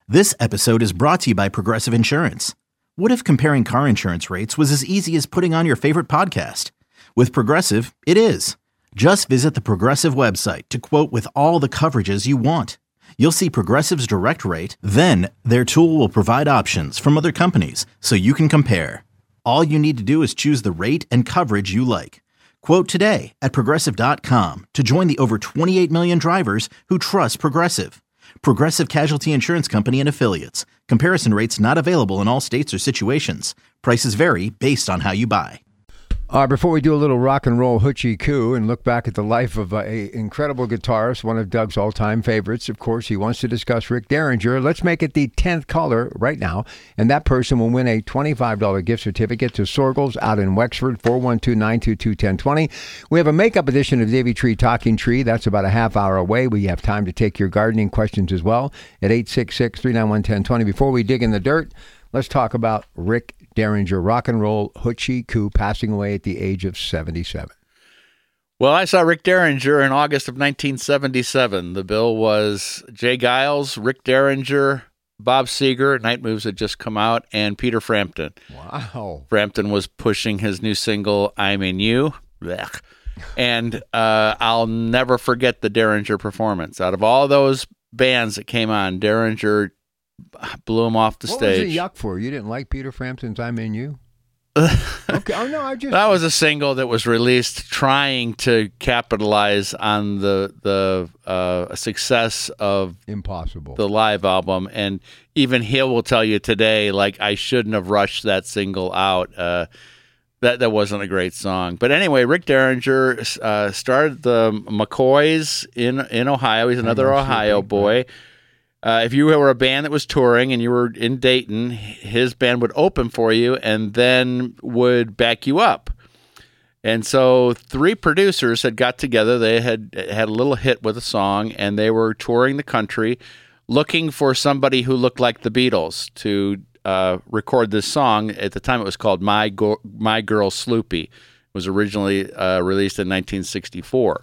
This episode is brought to you by Progressive Insurance. What if comparing car insurance rates was as easy as putting on your favorite podcast? With Progressive, it is. Just visit the Progressive website to quote with all the coverages you want. You'll see Progressive's direct rate, then their tool will provide options from other companies so you can compare. All you need to do is choose the rate and coverage you like. Quote today at Progressive.com to join the over 28 million drivers who trust Progressive. Progressive Casualty Insurance Company and Affiliates. Comparison rates not available in all states or situations. Prices vary based on how you buy. Before we do a little rock and roll hoochie coo and look back at the life of an incredible guitarist, one of Doug's all-time favorites, of course, he wants to discuss Rick Derringer. Let's make it the 10th caller right now, and that person will win a $25 gift certificate to Sorgel's out in Wexford, 412-922-1020. We have a makeup edition of Davey Tree Talking Tree. That's about a half hour away. We have time to take your gardening questions as well at 866-391-1020. Before we dig in the dirt, let's talk about Rick Derringer, rock and roll hoochie coo, passing away at the age of 77. Well, I saw Rick Derringer in August of 1977. The bill was Jay Giles, Rick Derringer, Bob Seger, Night Moves had just come out, and Peter Frampton. Wow. Frampton was pushing his new single, I'm in You. Blech. And I'll never forget the Derringer performance. Out of all those bands that came on, Derringer blew him off the stage. What was it yuck for? You didn't like Peter Frampton's I'm in You? Okay. Oh, no, That was a single that was released trying to capitalize on the success of Impossible, the live album. And even he will tell you today, like, I shouldn't have rushed that single out. That wasn't a great song. But anyway, Rick Derringer started the McCoys in Ohio. He's another Ohio boy. If you were a band that was touring and you were in Dayton, his band would open for you and then would back you up. And so 3 producers had got together. They had a little hit with a song, and they were touring the country looking for somebody who looked like the Beatles to record this song. At the time, it was called My Girl Sloopy. It was originally released in 1964.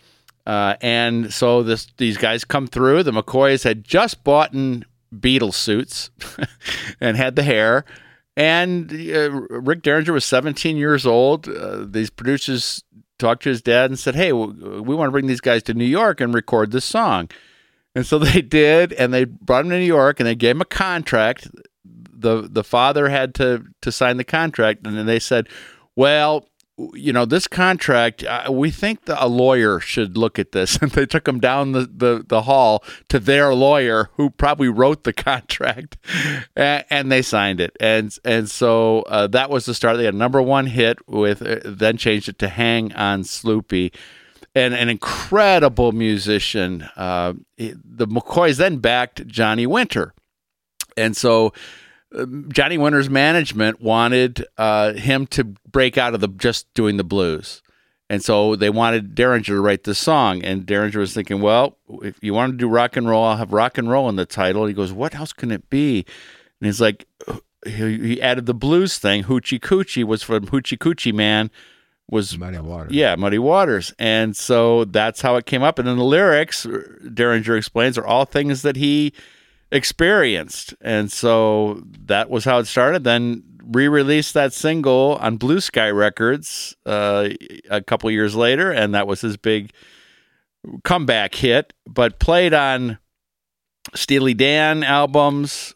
And so these guys come through. The McCoys had just bought Beatles suits and had the hair. And Rick Derringer was 17 years old. These producers talked to his dad and said, hey, we want to bring these guys to New York and record this song. And so they did, and they brought him to New York, and they gave him a contract. The father had to sign the contract, and then they said, well, you know, this contract, we think a lawyer should look at this. And they took him down the hall to their lawyer, who probably wrote the contract, and they signed it. And so that was the start. They had a #1 hit with, then changed it to Hang on Sloopy. And an incredible musician. The McCoys then backed Johnny Winter. And so Johnny Winter's management wanted him to break out of just doing the blues. And so they wanted Derringer to write this song. And Derringer was thinking, well, if you want to do rock and roll, I'll have rock and roll in the title. He goes, what else can it be? And he's like, he added the blues thing. Hoochie Coochie was from Hoochie Coochie Man. Was Muddy Waters. Yeah, Muddy Waters. And so that's how it came up. And then the lyrics, Derringer explains, are all things that he experienced. And so that was how it started. Then re-released that single on Blue Sky Records a couple years later, and that was his big comeback hit, but played on Steely Dan albums,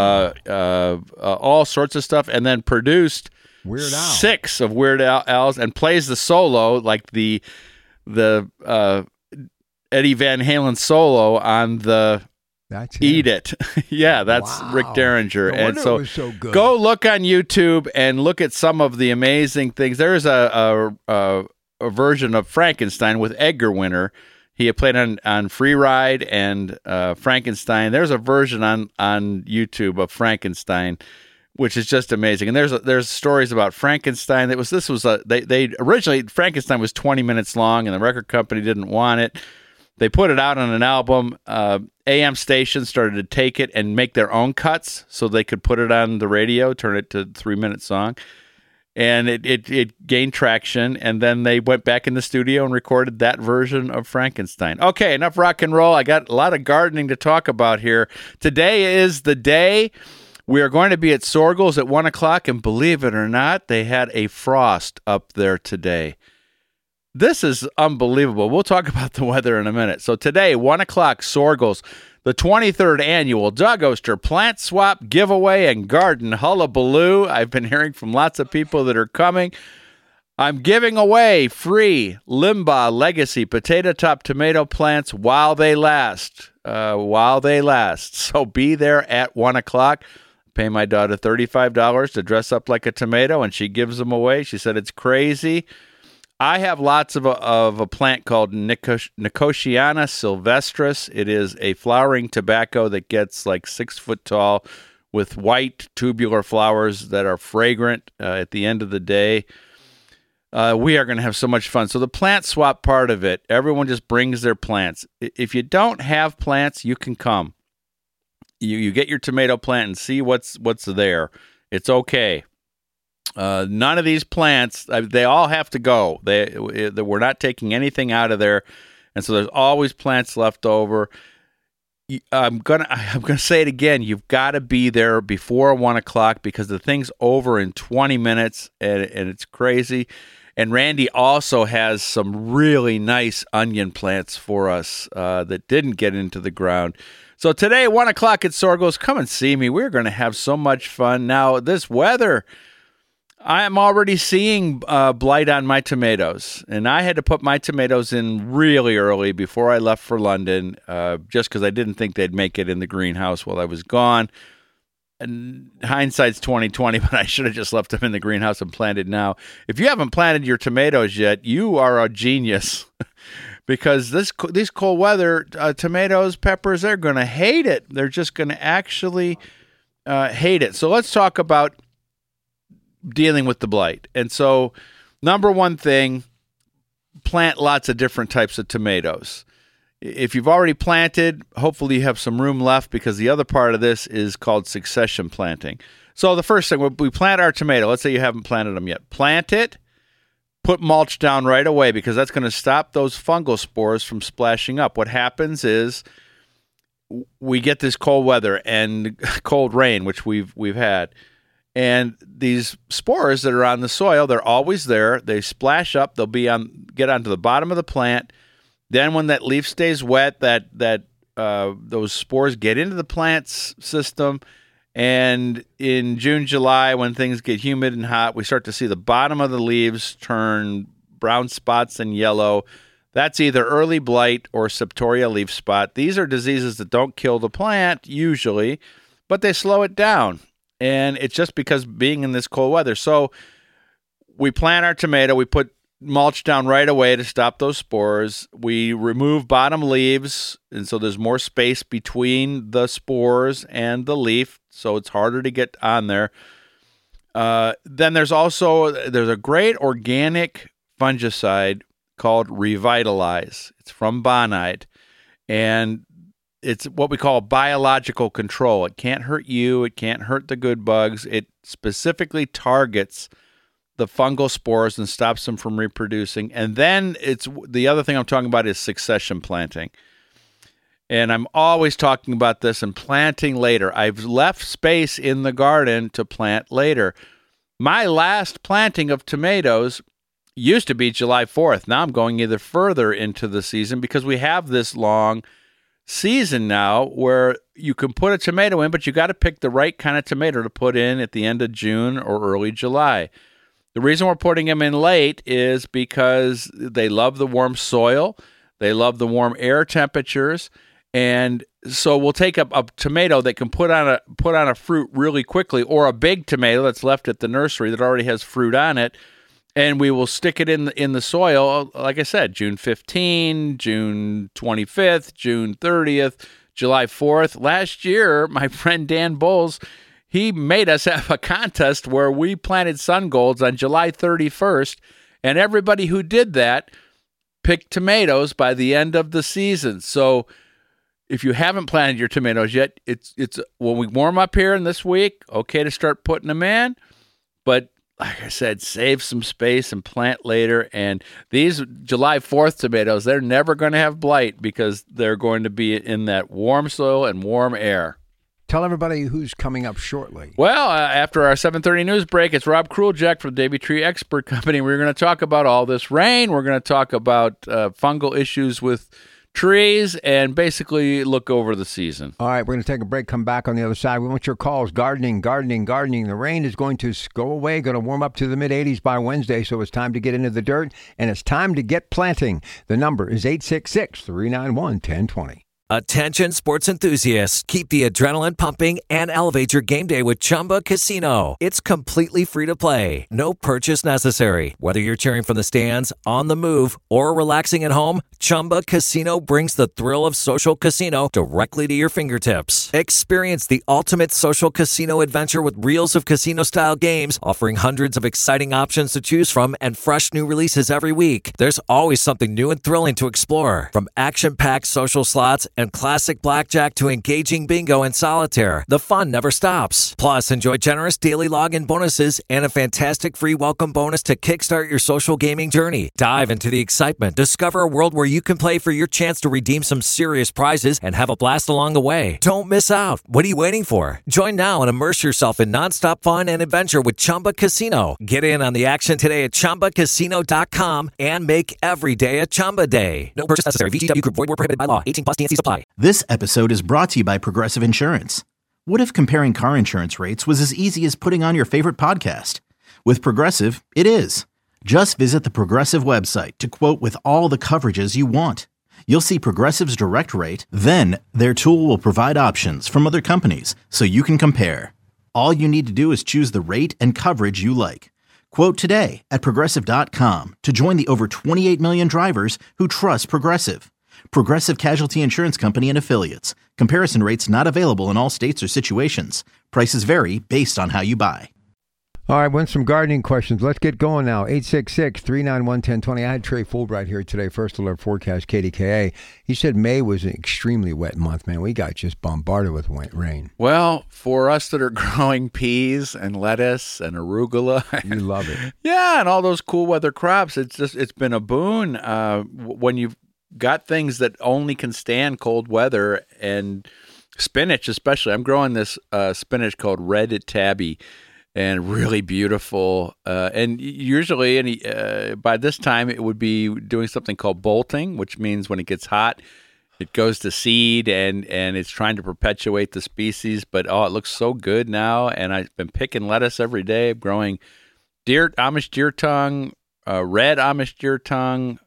all sorts of stuff, and then produced Weird Al. 6 of Weird Al's, and plays the solo, like the Eddie Van Halen solo on the That's Eat It. Yeah, that's Wow. Rick Derringer. No and wonder so, it was so good. Go look on YouTube and look at some of the amazing things. There's a version of Frankenstein with Edgar Winter. He had played on Free Ride and Frankenstein. There's a version on YouTube of Frankenstein, which is just amazing. And there's stories about Frankenstein. They originally, Frankenstein was 20 minutes long, and the record company didn't want it. They put it out on an album. AM stations started to take it and make their own cuts so they could put it on the radio, turn it to a 3-minute song. And it gained traction, and then they went back in the studio and recorded that version of Frankenstein. Okay, enough rock and roll. I got a lot of gardening to talk about here. Today is the day. We are going to be at Sorgel's at 1 o'clock, and believe it or not, they had a frost up there today. This is unbelievable. We'll talk about the weather in a minute. So today, 1 o'clock, Sorgel's, the 23rd annual Doug Oster Plant Swap Giveaway and Garden Hullabaloo. I've been hearing from lots of people that are coming. I'm giving away free Limbaugh Legacy potato top tomato plants while they last. So be there at 1 o'clock. Pay my daughter $35 to dress up like a tomato, and she gives them away. She said it's crazy. I have lots of a plant called Nicotiana sylvestris. It is a flowering tobacco that gets like 6 foot tall with white tubular flowers that are fragrant at the end of the day. We are going to have so much fun. So the plant swap part of it, everyone just brings their plants. If you don't have plants, you can come. You get your tomato plant and see what's there. It's okay. None of these plants, they all have to go. We're not taking anything out of there, and so there's always plants left over. I'm gonna say it again. You've got to be there before 1 o'clock because the thing's over in 20 minutes, and it's crazy. And Randy also has some really nice onion plants for us that didn't get into the ground. So today, 1 o'clock at Sorgel's, come and see me. We're going to have so much fun. Now, this weather, I am already seeing blight on my tomatoes, and I had to put my tomatoes in really early before I left for London, just because I didn't think they'd make it in the greenhouse while I was gone. And hindsight's 20/20, but I should have just left them in the greenhouse and planted now. If you haven't planted your tomatoes yet, you are a genius, because this cold weather, tomatoes, peppers, they're going to hate it. They're just going to actually hate it. So let's talk about dealing with the blight. And so, number one thing, plant lots of different types of tomatoes. If you've already planted, hopefully you have some room left, because the other part of this is called succession planting. So the first thing, we plant our tomato. Let's say you haven't planted them yet. Plant it, put mulch down right away, because that's going to stop those fungal spores from splashing up. What happens is we get this cold weather and cold rain, which we've had. And these spores that are on the soil, they're always there. They splash up. They'll get onto the bottom of the plant. Then when that leaf stays wet, those spores get into the plant's system. And in June, July, when things get humid and hot, we start to see the bottom of the leaves turn brown spots and yellow. That's either early blight or septoria leaf spot. These are diseases that don't kill the plant usually, but they slow it down. And it's just because being in this cold weather. So we plant our tomato, we put mulch down right away to stop those spores. We remove bottom leaves, and so there's more space between the spores and the leaf, so it's harder to get on there. Then there's a great organic fungicide called Revitalize. It's from Bonide, and it's what we call biological control. It can't hurt you. It can't hurt the good bugs. It specifically targets the fungal spores and stops them from reproducing. And then the other thing I'm talking about is succession planting. And I'm always talking about this and planting later. I've left space in the garden to plant later. My last planting of tomatoes used to be July 4th. Now I'm going either further into the season because we have this long season now where you can put a tomato in, but you got to pick the right kind of tomato to put in at the end of June or early July. The reason we're putting them in late is because they love the warm soil, they love the warm air temperatures, and so we'll take a tomato that can put on a fruit really quickly, or a big tomato that's left at the nursery that already has fruit on it, and we will stick it in the soil, like I said, June 15, June 25th, June 30th, July 4th. Last year, my friend Dan Bowles, he made us have a contest where we planted sun golds on July 31st, and everybody who did that picked tomatoes by the end of the season. So if you haven't planted your tomatoes yet, it's when we warm up here in this week, okay to start putting them in, but like I said, save some space and plant later. And these July 4th tomatoes, they're never going to have blight because they're going to be in that warm soil and warm air. Tell everybody who's coming up shortly. Well, after our 7:30 news break, it's Rob Kruljack from the Davey Tree Expert Company. We're going to talk about all this rain. We're going to talk about fungal issues with trees and basically look over the season. All right, we're going to take a break, come back on the other side. We want your calls. Gardening. The rain is going to go away, going to warm up to the mid-80s by Wednesday, so it's time to get into the dirt, and it's time to get planting. The number is 866-391-1020. Attention sports enthusiasts, keep the adrenaline pumping and elevate your game day with Chumba Casino. It's completely free to play. No purchase necessary. Whether you're cheering from the stands, on the move, or relaxing at home, Chumba Casino brings the thrill of social casino directly to your fingertips. Experience the ultimate social casino adventure with reels of casino-style games, offering hundreds of exciting options to choose from and fresh new releases every week. There's always something new and thrilling to explore. From action-packed social slots and classic blackjack to engaging bingo and solitaire, the fun never stops. Plus, enjoy generous daily login bonuses and a fantastic free welcome bonus to kickstart your social gaming journey. Dive into the excitement. Discover a world where you can play for your chance to redeem some serious prizes and have a blast along the way. Don't miss out. What are you waiting for? Join now and immerse yourself in nonstop fun and adventure with Chumba Casino. Get in on the action today at ChumbaCasino.com and make every day a Chumba day. No purchase necessary. VGW Group. Void where prohibited by law. 18+ TNC supply. This episode is brought to you by Progressive Insurance. What if comparing car insurance rates was as easy as putting on your favorite podcast? With Progressive, it is. Just visit the Progressive website to quote with all the coverages you want. You'll see Progressive's direct rate, then their tool will provide options from other companies so you can compare. All you need to do is choose the rate and coverage you like. Quote today at Progressive.com to join the over 28 million drivers who trust Progressive. Progressive Casualty Insurance Company and Affiliates. Comparison rates not available in all states or situations. Prices vary based on how you buy. All right, want some gardening questions. Let's get going now. 866-391-1020. I had Trey Fulbright here today, First Alert Forecast, KDKA. He said May was an extremely wet month, man. We got just bombarded with rain. Well, for us that are growing peas and lettuce and arugula. You love it. Yeah, and all those cool weather crops, it's been a boon when you've got things that only can stand cold weather, and spinach especially. I'm growing this spinach called Red Tabby, and really beautiful. And usually by this time it would be doing something called bolting, which means when it gets hot, it goes to seed and it's trying to perpetuate the species. But, it looks so good now. And I've been picking lettuce every day, growing Amish deer tongue, red Amish deer tongue,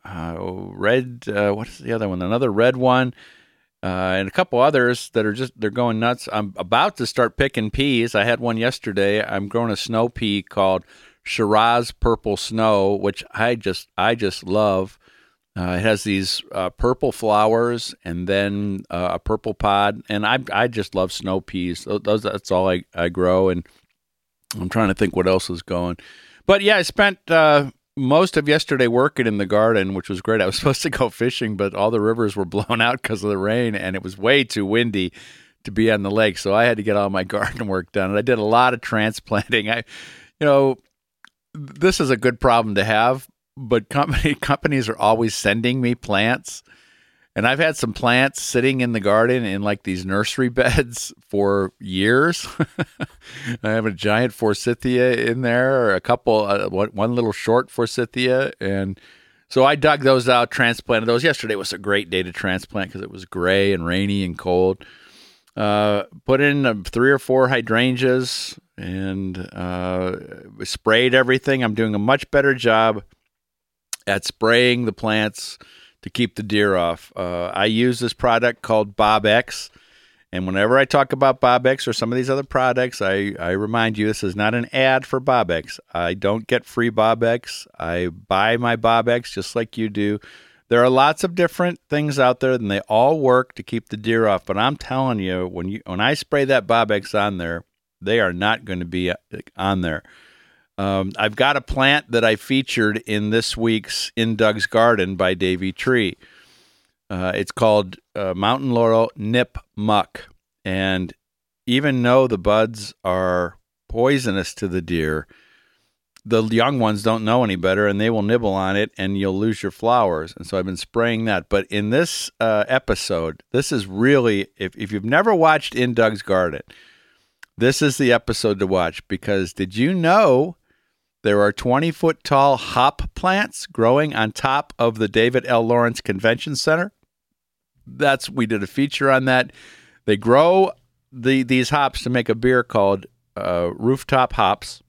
what is the other one? Another red one. And a couple others that they're going nuts. I'm about to start picking peas. I had one yesterday. I'm growing a snow pea called Shiraz Purple Snow, which I just love. It has these purple flowers and then a purple pod, and I just love snow peas. That's all I grow, and I'm trying to think what else is going. But yeah, I spent most of yesterday working in the garden, which was great. I was supposed to go fishing, but all the rivers were blown out because of the rain, and it was way too windy to be on the lake. So I had to get all my garden work done, and I did a lot of transplanting. This is a good problem to have, but companies are always sending me plants, and I've had some plants sitting in the garden in like these nursery beds for years. I have a giant forsythia in there, or a couple, one little short forsythia. And so I dug those out, transplanted those. Yesterday was a great day to transplant because it was gray and rainy and cold. Put in 3 or 4 hydrangeas and sprayed everything. I'm doing a much better job at spraying the plants to keep the deer off. I use this product called Bob X, and whenever I talk about Bob X or some of these other products, I remind you this is not an ad for Bob X. I don't get free Bob X. I buy my Bob X just like you do. There are lots of different things out there, and they all work to keep the deer off. But I'm telling you, when I spray that Bob X on there, they are not going to be on there. I've got a plant that I featured in this week's In Doug's Garden by Davey Tree. It's called Mountain Laurel Nip Muck. And even though the buds are poisonous to the deer, the young ones don't know any better, and they will nibble on it, and you'll lose your flowers. And so I've been spraying that. But in this episode, this is really, if you've never watched In Doug's Garden, this is the episode to watch, because did you know there are 20-foot tall hop plants growing on top of the David L. Lawrence Convention Center? We did a feature on that. They grow these hops to make a beer called Rooftop Hops,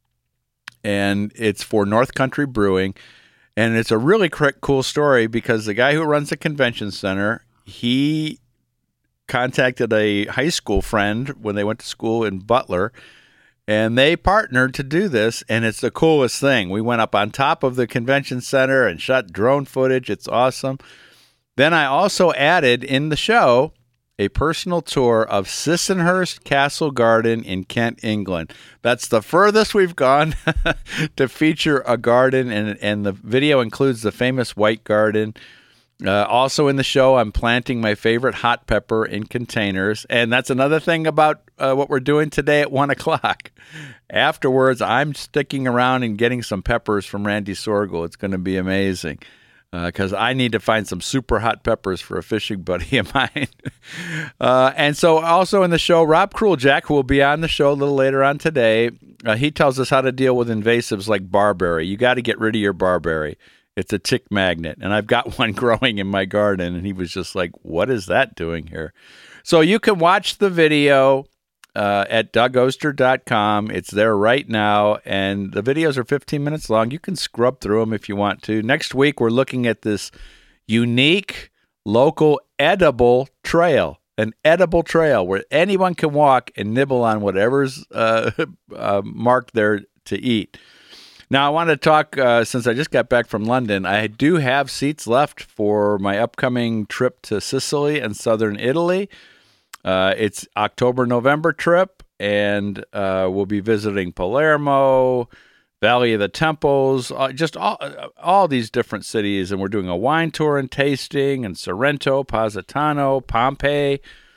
and it's for North Country Brewing. And it's a really cool story, because the guy who runs the convention center, he contacted a high school friend when they went to school in Butler, and they partnered to do this, and it's the coolest thing. We went up on top of the convention center and shot drone footage. It's awesome. Then I also added in the show a personal tour of Sissinghurst Castle Garden in Kent, England. That's the furthest we've gone to feature a garden, and the video includes the famous White Garden. Also in the show, I'm planting my favorite hot pepper in containers. And that's another thing about what we're doing today at 1 o'clock. Afterwards, I'm sticking around and getting some peppers from Randy Sorgel. It's going to be amazing, because I need to find some super hot peppers for a fishing buddy of mine. And so also in the show, Rob Kruljak, who will be on the show a little later on today, he tells us how to deal with invasives like barberry. You got to get rid of your barberry. It's a tick magnet, and I've got one growing in my garden, and he was just like, what is that doing here? So you can watch the video at DougOster.com. It's there right now, and the videos are 15 minutes long. You can scrub through them if you want to. Next week, we're looking at this unique, local, edible trail, an edible trail where anyone can walk and nibble on whatever's marked there to eat. Now, I want to talk, since I just got back from London, I do have seats left for my upcoming trip to Sicily and southern Italy. It's October-November trip, and we'll be visiting Palermo, Valley of the Temples, just all these different cities. And we're doing a wine tour and tasting in Sorrento, Positano, Pompeii,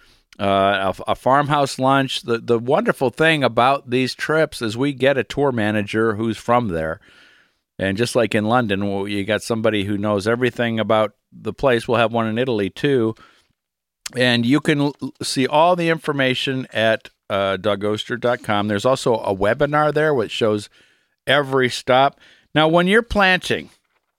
a farmhouse lunch. The wonderful thing about these trips is we get a tour manager who's from there. And just like in London, you got somebody who knows everything about the place. We'll have one in Italy too. And you can see all the information at DougOster.com. There's also a webinar there which shows every stop. Now, when you're planting,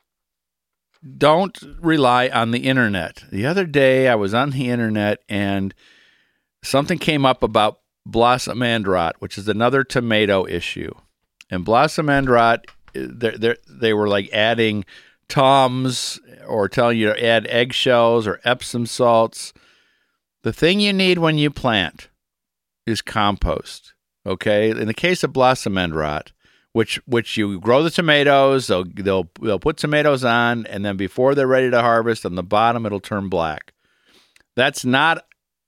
don't rely on the internet. The other day, I was on the internet, and something came up about blossom end rot, which is another tomato issue. And blossom end rot, they were like adding Tums or telling you to add eggshells or Epsom salts. The thing you need when you plant is compost, okay? In the case of blossom end rot, which you grow the tomatoes, they'll put tomatoes on, and then before they're ready to harvest, on the bottom it'll turn black. That's not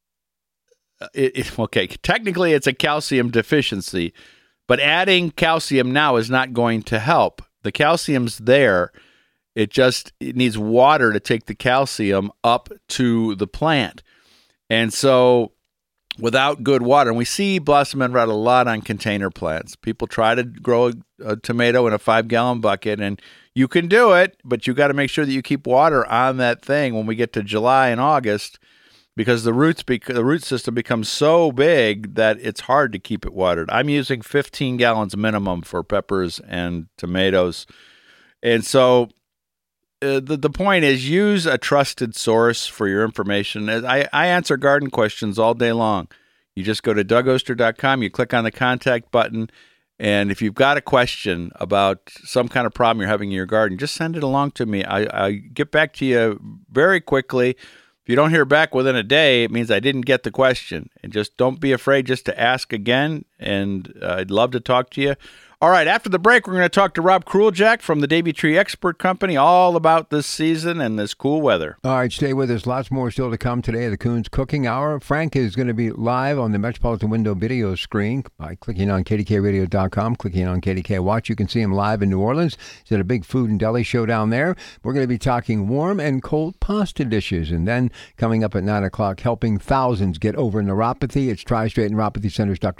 okay. Technically, it's a calcium deficiency, but adding calcium now is not going to help. The calcium's there. It needs water to take the calcium up to the plant. And so without good water, and we see blossom end rot a lot on container plants. People try to grow a tomato in a 5-gallon bucket, and you can do it, but you got to make sure that you keep water on that thing when we get to July and August, because the root system becomes so big that it's hard to keep it watered. I'm using 15 gallons minimum for peppers and tomatoes. And so the point is, use a trusted source for your information. I answer garden questions all day long. You just go to DougOster.com, you click on the contact button, and if you've got a question about some kind of problem you're having in your garden, just send it along to me. I get back to you very quickly. If you don't hear back within a day, it means I didn't get the question. And just don't be afraid just to ask again, and I'd love to talk to you. All right, after the break, we're going to talk to Rob Kruljak from the Davy Tree Expert Company all about this season and this cool weather. All right, stay with us. Lots more still to come today at the Coons Cooking Hour. Frank is going to be live on the Metropolitan Window video screen by clicking on KDKRadio.com, clicking on KDK Watch. You can see him live in New Orleans. He's at a big food and deli show down there. We're going to be talking warm and cold pasta dishes. And then coming up at 9 o'clock, helping thousands get over neuropathy. It's Tri-State Neuropathy Center's Dr. Sean Ridgely.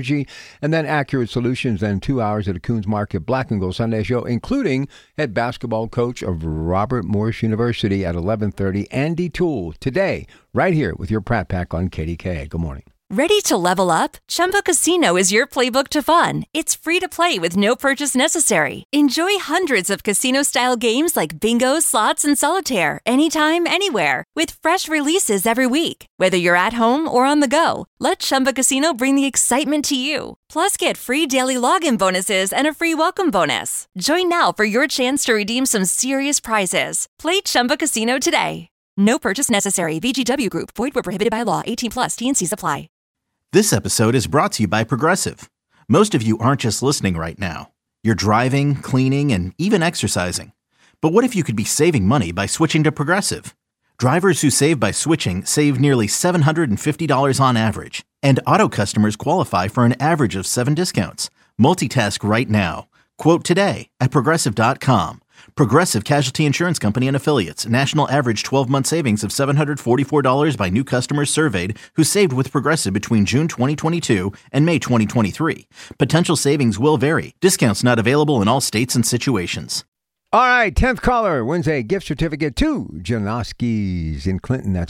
strategy, and then Accurate Solutions, and 2 hours at a Coons Market Black and Gold Sunday show, including head basketball coach of Robert Morris University at 11:30, Andy Toole, today, right here with your Pratt Pack on KDKA. Good morning. Ready to level up? Chumba Casino is your playbook to fun. It's free to play with no purchase necessary. Enjoy hundreds of casino-style games like bingo, slots, and solitaire anytime, anywhere. With fresh releases every week. Whether you're at home or on the go, let Chumba Casino bring the excitement to you. Plus, get free daily login bonuses and a free welcome bonus. Join now for your chance to redeem some serious prizes. Play Chumba Casino today. No purchase necessary. VGW Group. Void where prohibited by law. 18 plus. T&Cs apply. This episode is brought to you by Progressive. Most of you aren't just listening right now. You're driving, cleaning, and even exercising. But what if you could be saving money by switching to Progressive? Drivers who save by switching save nearly $750 on average. And auto customers qualify for an average of 7 discounts. Multitask right now. Quote today at Progressive.com. Progressive Casualty Insurance Company and Affiliates. National average 12-month savings of $744 by new customers surveyed who saved with Progressive between June 2022 and May 2023. Potential savings will vary. Discounts not available in all states and situations. All right, 10th caller wins a gift certificate to Janoski's in Clinton. That's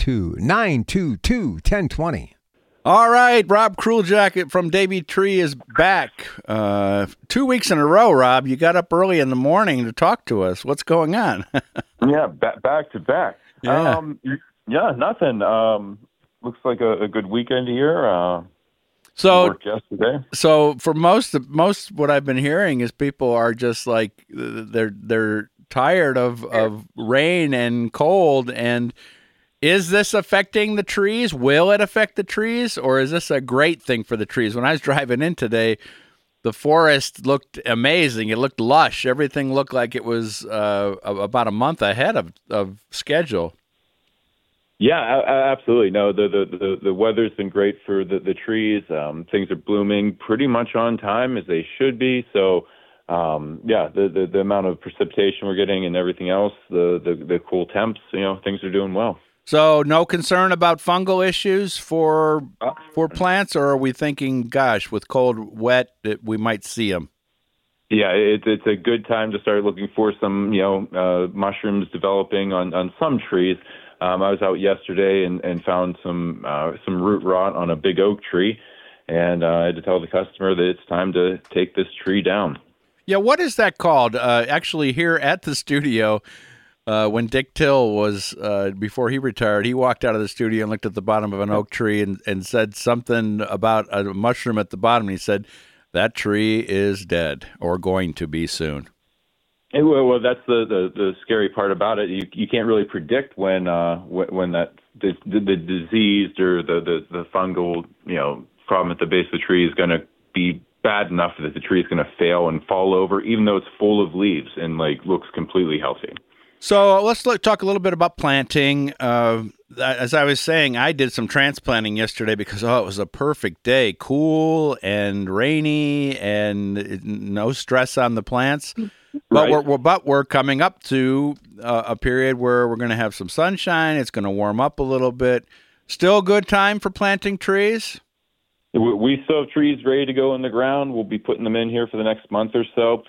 412-922-1020. All right, Rob Crueljacket from Davey Tree is back. 2 weeks in a row, Rob. You got up early in the morning to talk to us. What's going on? Yeah, back to back. Yeah. Nothing. Looks like a good weekend here. So worked yesterday. So for most what I've been hearing is people are just like they're tired of rain and cold. And is this affecting the trees? Will it affect the trees, or is this a great thing for the trees? When I was driving in today, the forest looked amazing. It looked lush. Everything looked like it was about a month ahead of schedule. Yeah, absolutely. No, the weather's been great for the trees. Things are blooming pretty much on time as they should be. So, the amount of precipitation we're getting and everything else, the cool temps, things are doing well. So no concern about fungal issues for plants, or are we thinking, gosh, with cold, wet, we might see them? Yeah, it's a good time to start looking for some, mushrooms developing on some trees. I was out yesterday and found some root rot on a big oak tree, and I had to tell the customer that it's time to take this tree down. Yeah, what is that called? Actually, here at the studio, when Dick Till was, before he retired, he walked out of the studio and looked at the bottom of an oak tree and said something about a mushroom at the bottom. And he said, that tree is dead or going to be soon. Well, that's the scary part about it. You can't really predict when that the diseased or the fungal problem at the base of the tree is going to be bad enough that the tree is going to fail and fall over, even though it's full of leaves and looks completely healthy. So let's talk a little bit about planting. As I was saying, I did some transplanting yesterday because, it was a perfect day. Cool and rainy and no stress on the plants. Right. But we're coming up to a period where we're going to have some sunshine. It's going to warm up a little bit. Still a good time for planting trees? We still have trees ready to go in the ground. We'll be putting them in here for the next month or so.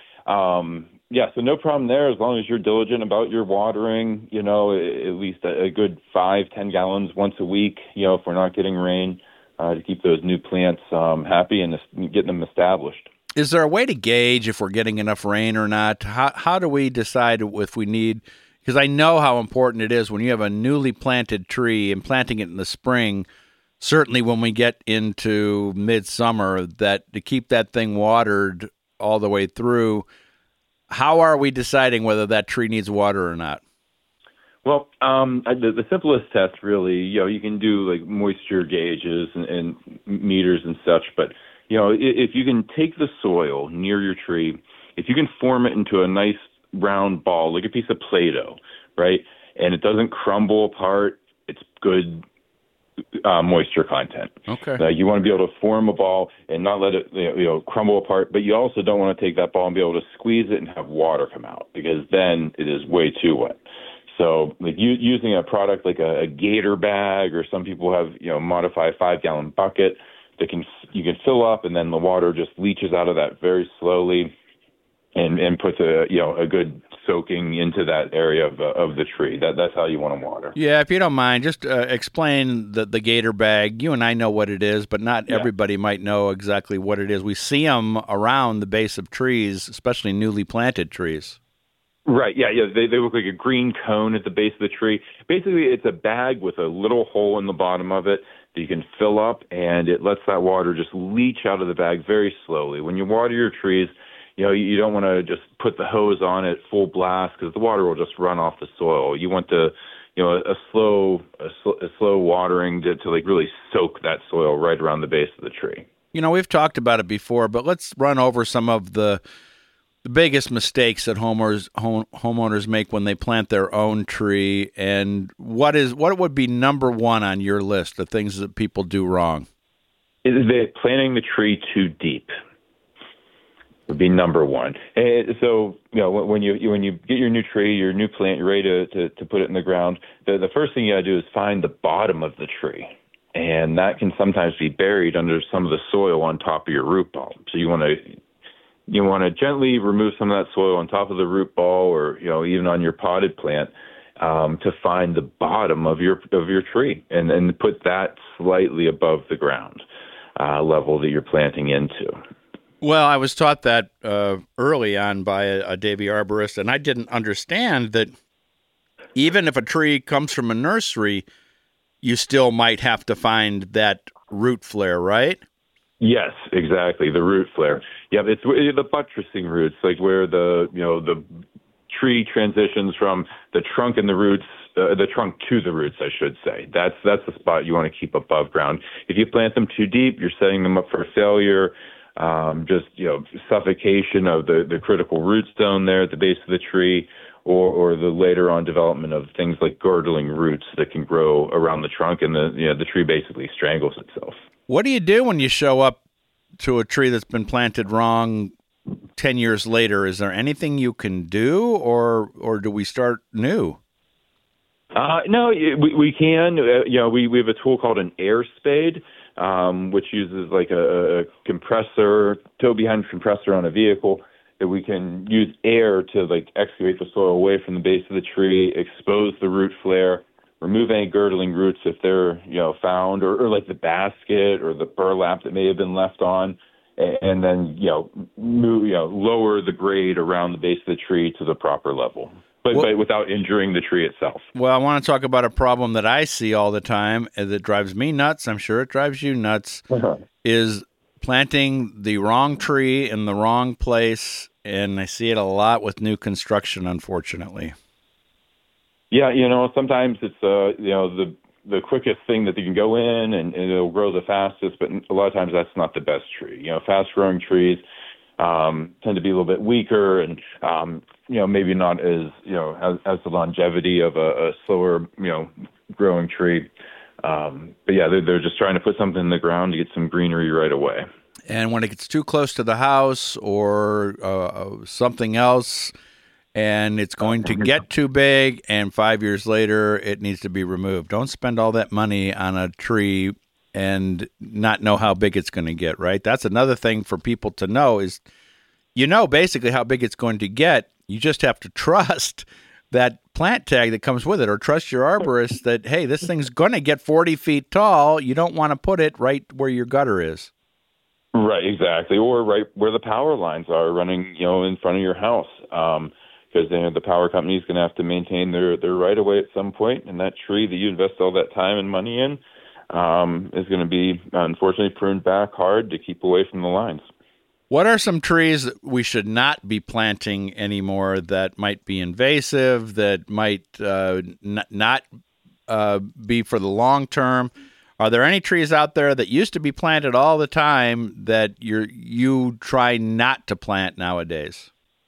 So no problem there as long as you're diligent about your watering, at least a good 5-10 gallons once a week, if we're not getting rain, to keep those new plants happy and getting them established. Is there a way to gauge if we're getting enough rain or not? How do we decide if we need, because I know how important it is when you have a newly planted tree and planting it in the spring, certainly when we get into midsummer, that to keep that thing watered all the way through. How are we deciding whether that tree needs water or not? Well, the simplest test really, you can do moisture gauges and meters and such, but if you can take the soil near your tree, if you can form it into a nice round ball, like a piece of Play-Doh, right, and it doesn't crumble apart, it's good moisture content. Okay. You want to be able to form a ball and not let it crumble apart, but you also don't want to take that ball and be able to squeeze it and have water come out, because then it is way too wet. So using a product like a Gator bag, or some people have modified 5-gallon bucket that you can fill up, and then the water just leaches out of that very slowly, and puts a good soaking into that area of the tree. That's how you want to water. Yeah, if you don't mind, just explain the gator bag. You and I know what it is, but not everybody might know exactly what it is. We see them around the base of trees, especially newly planted trees. Right, yeah. They look like a green cone at the base of the tree. Basically, it's a bag with a little hole in the bottom of it that you can fill up, and it lets that water just leach out of the bag very slowly. When you water your trees, you don't want to just put the hose on at full blast because the water will just run off the soil. You want a slow watering to like really soak that soil right around the base of the tree. We've talked about it before, but let's run over some of the biggest mistakes that homeowners make when they plant their own tree, and what would be number one on your list of things that people do wrong? Is planting the tree too deep would be number one. And so, when you get your new tree, your new plant, you're ready to put it in the ground, the first thing you got to do is find the bottom of the tree. And that can sometimes be buried under some of the soil on top of your root ball. So you want to gently remove some of that soil on top of the root ball, or even on your potted plant, to find the bottom of your tree, and then put that slightly above the ground level that you're planting into. Well, I was taught that early on by a Davy arborist, and I didn't understand that even if a tree comes from a nursery, you still might have to find that root flare, right? Yes, exactly. The root flare. Yeah, it's the buttressing roots, like where the tree transitions from the trunk and the roots, the trunk to the roots, I should say. That's the spot you want to keep above ground. If you plant them too deep, you're setting them up for failure. Suffocation of the critical root zone there at the base of the tree, or the later on development of things like girdling roots that can grow around the trunk, and the tree basically strangles itself. What do you do when you show up to a tree that's been planted wrong 10 years later? Is there anything you can do, or do we start new? No, we can. We have a tool called an air spade, which uses like a compressor, tow behind compressor on a vehicle, that we can use air to like excavate the soil away from the base of the tree, expose the root flare, remove any girdling roots if they're found, or like the basket or the burlap that may have been left on, and then lower the grade around the base of the tree to the proper level. But without injuring the tree itself. Well, I want to talk about a problem that I see all the time that drives me nuts. I'm sure it drives you nuts, is planting the wrong tree in the wrong place. And I see it a lot with new construction, unfortunately. Yeah, sometimes it's the quickest thing that they can go in and it'll grow the fastest, but a lot of times that's not the best tree. Fast-growing trees tend to be a little bit weaker, and maybe not as the longevity of a slower growing tree. But yeah, they're just trying to put something in the ground to get some greenery right away. And when it gets too close to the house or something else, and it's going to get too big, and 5 years later it needs to be removed. Don't spend all that money on a tree and not know how big it's going to get, right? That's another thing for people to know is, basically how big it's going to get. You just have to trust that plant tag that comes with it, or trust your arborist that, hey, this thing's going to get 40 feet tall. You don't want to put it right where your gutter is. Right, exactly. Or right where the power lines are running, in front of your house. Because the power company is going to have to maintain their right of way at some point, and that tree that you invest all that time and money in is going to be, unfortunately, pruned back hard to keep away from the lines. What are some trees that we should not be planting anymore that might be invasive, that might not be for the long term? Are there any trees out there that used to be planted all the time that you try not to plant nowadays?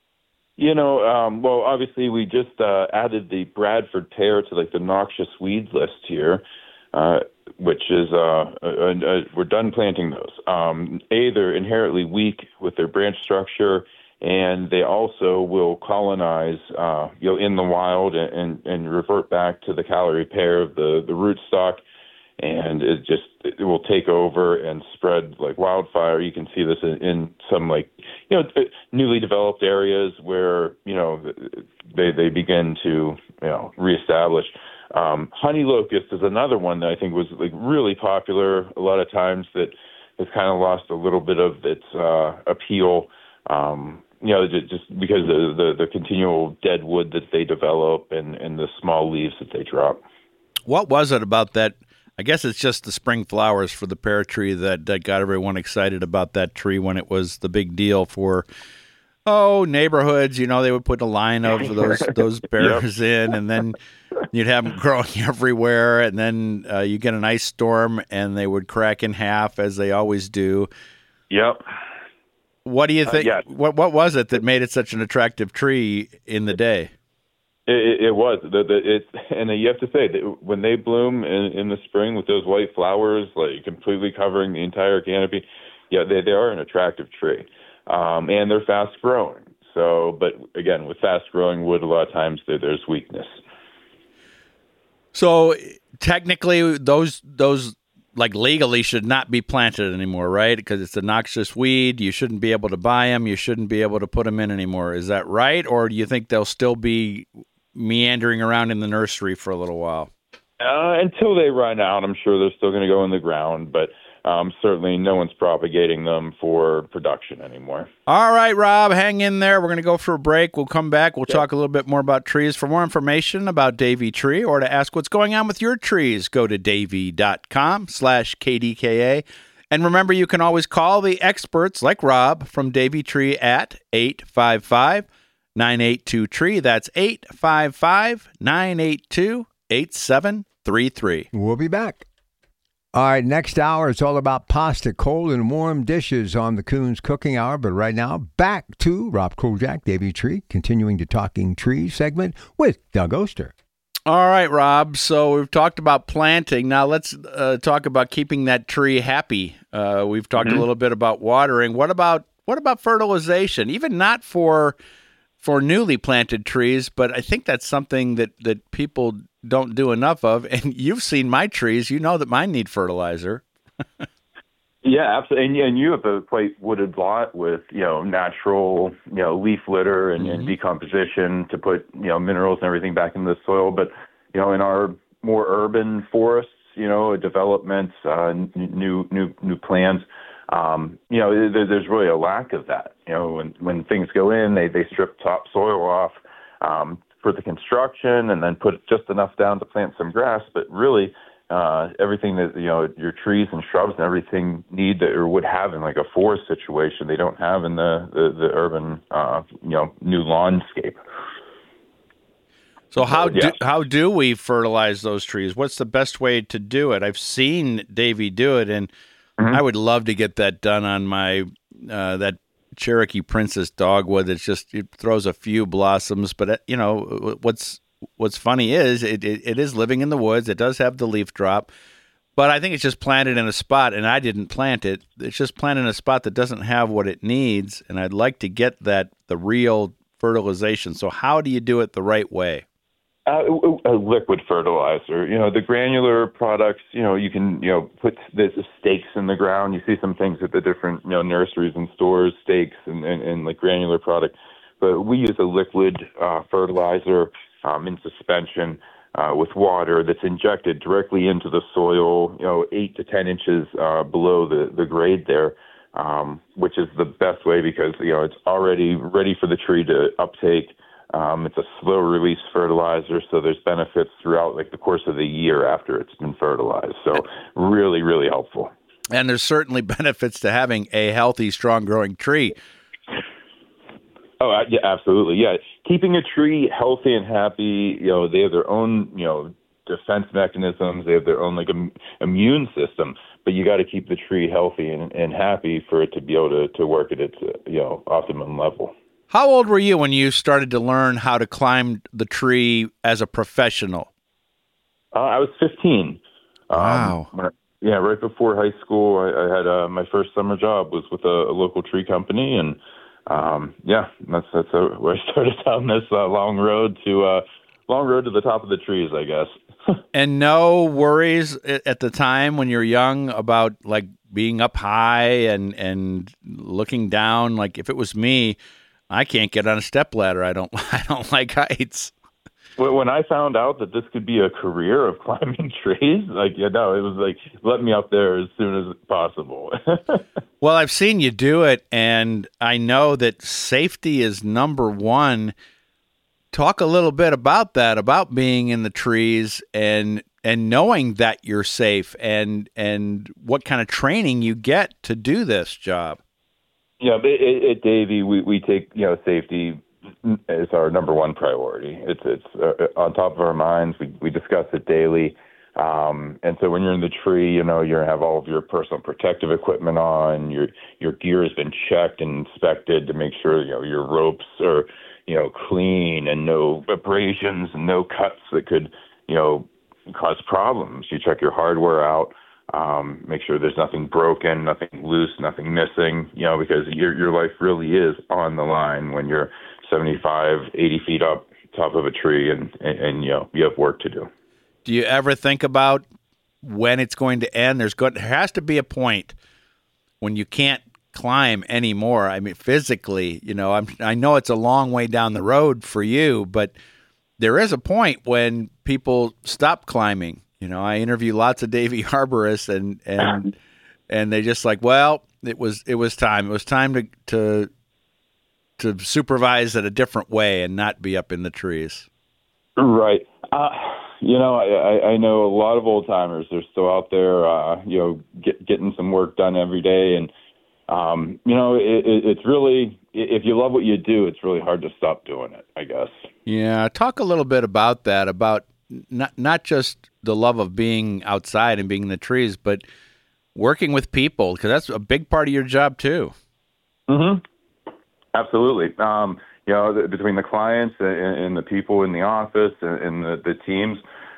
Well, obviously we just added the Bradford pear to like the noxious weeds list here, which is we're done planting those. They're inherently weak with their branch structure, and they also will colonize, in the wild and revert back to the calorie pair of the rootstock. and it will take over and spread like wildfire. You can see this in some newly developed areas where they begin to reestablish. Honey locust is another one that I think was like really popular. A lot of times that has kind of lost a little bit of its appeal. Just because of the continual dead wood that they develop and the small leaves that they drop. What was it about that? I guess it's just the spring flowers for the pear tree that got everyone excited about that tree when it was the big deal for neighborhoods. They would put a line of those pears in, and then you'd have them growing everywhere, and then you get an ice storm, and they would crack in half as they always do. Yep. What do you think? What was it that made it such an attractive tree in the day? It was. And you have to say that when they bloom in the spring with those white flowers, like completely covering the entire canopy, they are an attractive tree, and they're fast growing. So, but again, with fast growing wood, a lot of times there's weakness. So technically, those like legally should not be planted anymore, right? Because it's a noxious weed. You shouldn't be able to buy them. You shouldn't be able to put them in anymore. Is that right? Or do you think they'll still be meandering around in the nursery for a little while? Until they run out, I'm sure they're still going to go in the ground, but certainly no one's propagating them for production anymore. All right, Rob, hang in there. We're going to go for a break. We'll come back. We'll talk a little bit more about trees. For more information about Davey Tree or to ask what's going on with your trees, go to davey.com/KDKA. And remember, you can always call the experts like Rob from Davey Tree at 855-982-TREE. That's 855-982-8733. We'll be back. All right, next hour, it's all about pasta, cold and warm dishes on the Coons Cooking Hour. But right now, back to Rob Kruljak, Davey Tree, continuing the Talking Trees segment with Doug Oster. All right, Rob. So we've talked about planting. Now let's talk about keeping that tree happy. We've talked a little bit about watering. What about fertilization? Even not for newly planted trees, but I think that's something that people don't do enough of. And you've seen my trees. You know that mine need fertilizer. Yeah, absolutely. And you have a quite wooded lot with, natural, leaf litter and decomposition to put, minerals and everything back into the soil. But, in our more urban forests, developments, new plans, there's really a lack of that. When things go in, they strip topsoil off for the construction and then put just enough down to plant some grass. But really, everything that your trees and shrubs and everything need that or would have in like a forest situation, they don't have in the urban new landscape. So how do we fertilize those trees? What's the best way to do it? I've seen Davey do it, and I would love to get that done on my that Cherokee Princess dogwood. It throws a few blossoms, but what's funny is it is living in the woods. It does have the leaf drop, but I think it's just planted in a spot, and I didn't plant it. It's just planted in a spot that doesn't have what it needs, and I'd like to get the real fertilization. So how do you do it the right way? A liquid fertilizer. The granular products, you can, put the stakes in the ground. You see some things at the different, nurseries and stores, stakes and like granular product. But we use a liquid fertilizer in suspension with water that's injected directly into the soil, 8 to 10 inches below the grade there, which is the best way because, it's already ready for the tree to uptake. It's a slow release fertilizer, so there's benefits throughout like the course of the year after it's been fertilized. So really, really helpful. And there's certainly benefits to having a healthy, strong growing tree. Oh, yeah, absolutely. Yeah. Keeping a tree healthy and happy, they have their own, defense mechanisms. They have their own like immune system, but you got to keep the tree healthy and happy for it to be able to work at its, optimum level. How old were you when you started to learn how to climb the tree as a professional? I was 15. Wow. Right before high school, I had my first summer job was with a local tree company, and that's where I started down this long road to the top of the trees, I guess. And no worries at the time when you're young about like being up high and looking down. Like if it was me, I can't get on a stepladder. I don't like heights. When I found out that this could be a career of climbing trees, it was like, let me up there as soon as possible. Well, I've seen you do it, and I know that safety is number one. Talk a little bit about that, about being in the trees and knowing that you're safe and what kind of training you get to do this job. Yeah, at Davey, we take safety is our number one priority. It's on top of our minds. We discuss it daily. And so when you're in the tree, you have all of your personal protective equipment on. Your gear has been checked and inspected to make sure your ropes are clean and no abrasions and no cuts that could cause problems. You check your hardware out. Make sure there's nothing broken, nothing loose, nothing missing, because your life really is on the line when you're 75, 80 feet up top of a tree and you have work to do. Do you ever think about when it's going to end? There has to be a point when you can't climb anymore. I mean, physically, I know it's a long way down the road for you, but there is a point when people stop climbing. I interview lots of Davey arborists and they just like, well, it was time. It was time to supervise it a different way and not be up in the trees. Right. I know a lot of old timers. They're still out there, getting some work done every day. And, it's really, if you love what you do, it's really hard to stop doing it, I guess. Yeah. Talk a little bit about that, about not just the love of being outside and being in the trees, but working with people, because that's a big part of your job too. Mm-hmm. Absolutely. Between the clients and the people in the office and the teams,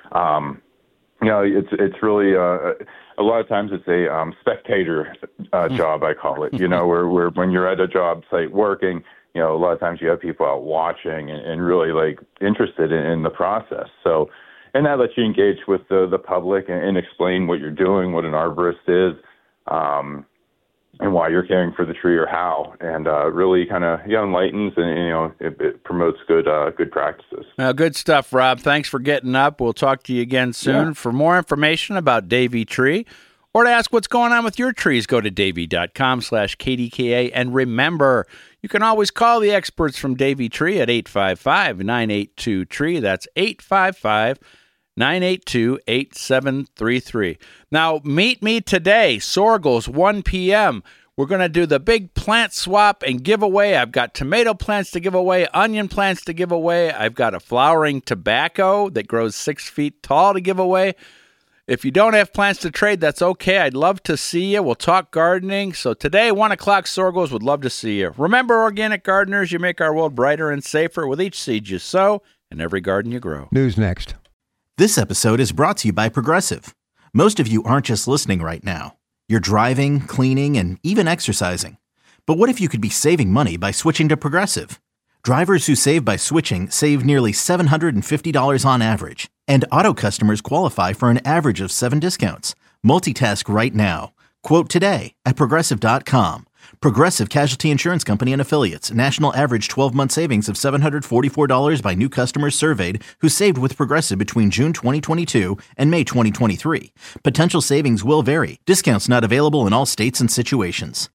it's really a lot of times it's a spectator job, I call it. Where when you're at a job site working, a lot of times you have people out watching and really like interested in the process. So, and that lets you engage with the public and explain what you're doing, what an arborist is. And why you're caring for the tree or how, and really kind of enlightens and it promotes good practices. Good stuff, Rob. Thanks for getting up. We'll talk to you again soon. Yeah. For more information about Davey Tree or to ask what's going on with your trees, go to davey.com/KDKA. And remember, you can always call the experts from Davey Tree at 855-982-TREE. That's 855-982-8733. Now, meet me today, Sorgels, 1 p.m. We're going to do the big plant swap and giveaway. I've got tomato plants to give away, onion plants to give away. I've got a flowering tobacco that grows 6 feet tall to give away. If you don't have plants to trade, that's okay. I'd love to see you. We'll talk gardening. So today, 1 o'clock, Sorgels, would love to see you. Remember, organic gardeners, you make our world brighter and safer with each seed you sow and every garden you grow. News next. This episode is brought to you by Progressive. Most of you aren't just listening right now. You're driving, cleaning, and even exercising. But what if you could be saving money by switching to Progressive? Drivers who save by switching save nearly $750 on average. And auto customers qualify for an average of 7 discounts. Multitask right now. Quote today at Progressive.com. Progressive Casualty Insurance Company and Affiliates. National average 12-month savings of $744 by new customers surveyed who saved with Progressive between June 2022 and May 2023. Potential savings will vary. Discounts not available in all states and situations.